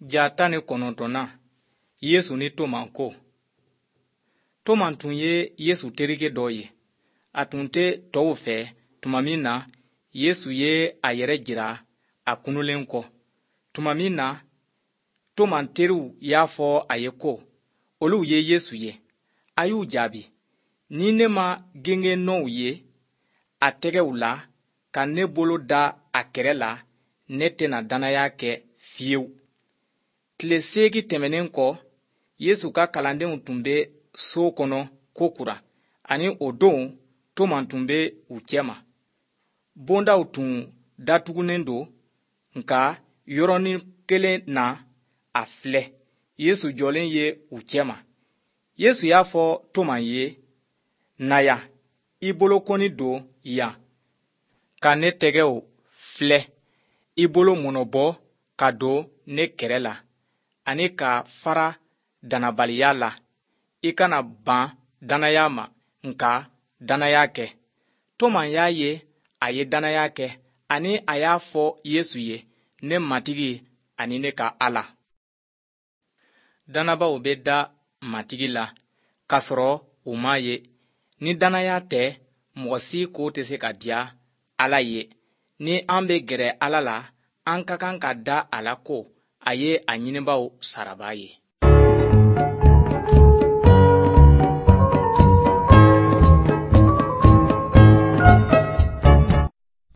Jata ni kɔnɔntɔnna Yesu ni Toma ko. Toma tun ye Yesu terikɛ dɔ ye. A tun tɛ tɔw fɛ tuma min na Yesu ye a yɛrɛ jira a kunulen kɔ. Tuma min na Toma teriw y'a fɔ a ye ko olu ye Yesu ye. A y'u jaabi, ni ne ma genge-nɔnw ye a tɛgɛw la ka ne bolo da a kɛrɛ la, ne tɛna dannaya kɛ fiyewu. Tile 8 tɛmɛnen kɔ, Yesu ka kalandenw tun bɛ so kɔnɔ kokura, ani o don Toma tun bɛ u cɛma. Bondaw tun datugunen don, nka yɔrɔnin kelen na a filɛ, Yesu jɔlen ye u cɛma. Yesu y'a fɔ Toma ye, na yan, i bolokɔni don yan, ka ne tɛgɛw filɛ, i bolo mɔnɔbɔ ka don ne kɛrɛ la, ani ka fara dannabaliya la. I kana ban dannaya ma, nka dannaya kɛ. Toma y'a ye a ye dannaya kɛ, ani a y'a fɔ Yesu ye, ne Matigi ani ne ka Ala. Dannabaw bɛ da Matigi la k'a sɔrɔ u m'a ye. Ni dannaya tɛ, mɔgɔ si ko tɛ se ka diya Ala ye. Ni an bɛ gɛrɛ Ala la, an ka kan ka da a la ko a ye a ɲinibaaw sarabaa ye.